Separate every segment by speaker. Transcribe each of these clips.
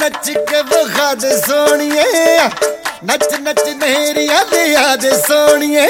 Speaker 1: नच के विखा दे सोनिए, नच नच नेहरिया लिया दे सोनिए।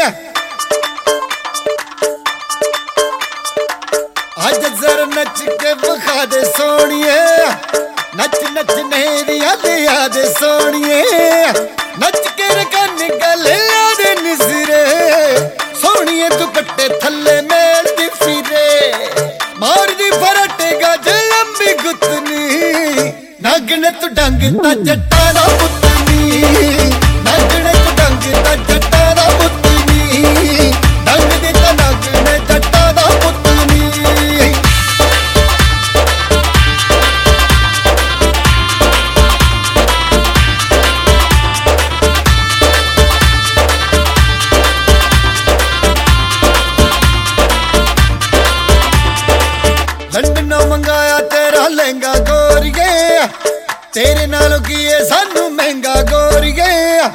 Speaker 1: अज जरा नच के विखा दे सोनिए, नच नच नेहरिया लिया दे सोनिए। नच के रकन गले दे निसरे सोनिए, तू कट्टे थल्ले मेल दी फिरे। मार दी फरटे गज लंबी गुतनी, नागने तू डंग ता जट्टा दा पुतनी। नागने तू डंग ता जट्टा दा पुतनी, डंग दे ता नागने जट्टा दा पुतनी। लंडनों मंगाया तेरा लहंगा गोरिए, तेरे नालों किए सानू महंगा गोरिए।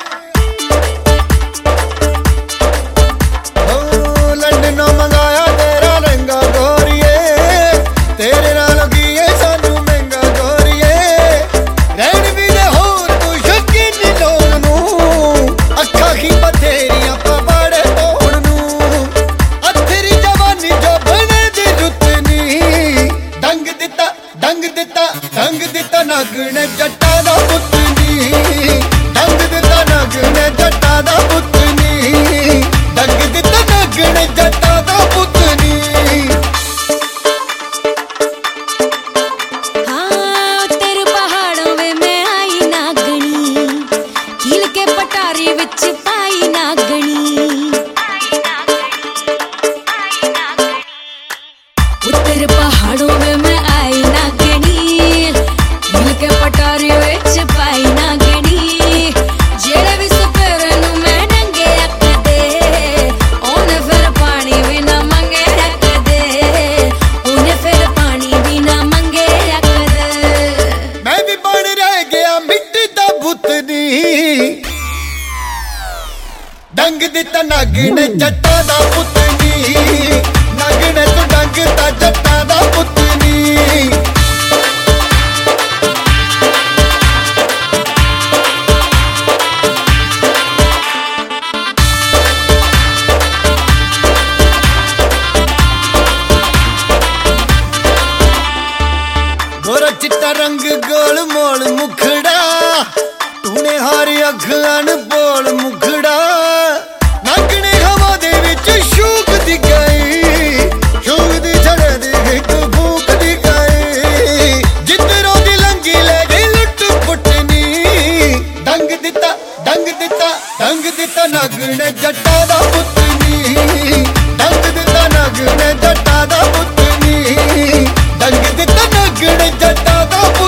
Speaker 1: लंडनों मंगाया तेरा लहंगा गोरिए, तेरे नालों किए सानू महंगा गोरिए। रहन भी दे हो तू शकीन लोग नू, अखा की बथेरियां पवाड़े तोड़ नू। अथरी जवानी जो बने दी रुतनी, डंग दिता डंग दिता डंग दिता नागने जट्टा दा पुतनी। डंग दिता नागने जट्टा दा पुतनी, डंग दिता नागने जट्टा दा पुतनी।
Speaker 2: हाँ तेरे पहाड़ों में मैं आई नागनी, कील के पटारी विच पाई नागनी। तेरे पहाड़ों में मैं आई नागनी, कील के पटारी विच पाई नागनी। जेड़े भी सपेरे नू मैं नंगे रख दे, ओने फिर पानी भी ना मंगे रख दे। ओने फिर पानी भी ना मंगे रख दे।
Speaker 1: मैं भी बन रह गया मिट्टी दा पुतनी, डंग दिता नागने जट्टा दा पुतनी। नागने तू डंग ता जट्टा दा पुतनी। गोरा चिट्टा रंग गोल मोल मुखड़ा, तूने हारी अखन बोल मुखड़ा। नागने हवा दे विच शूक दी गई, शूक दी छड़े दी हिक फूक दी गई। जिधरों दी लंगी ले गई लुट पुटनी, डंग दिता डंग दिता डंग दिता नागने जट्टा दा पुतनी। डंग दिता नागने जट्टा दा पुतनी, डंग दिता नागने जट्टा दा पुतनी।